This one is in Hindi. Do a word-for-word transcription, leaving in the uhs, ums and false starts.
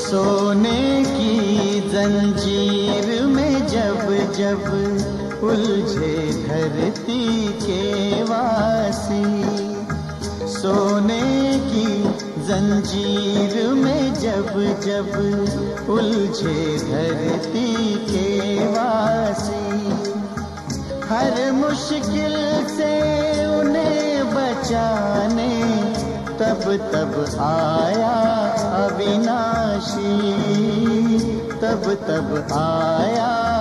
सोने की जंजीर में जब जब उलझे धरती के वासी, सोने की जंजीर में जब जब उलझे धरती के वासी, हर मुश्किल से उन्हें बचाने तब तब आया अविनाशी, तब तब आया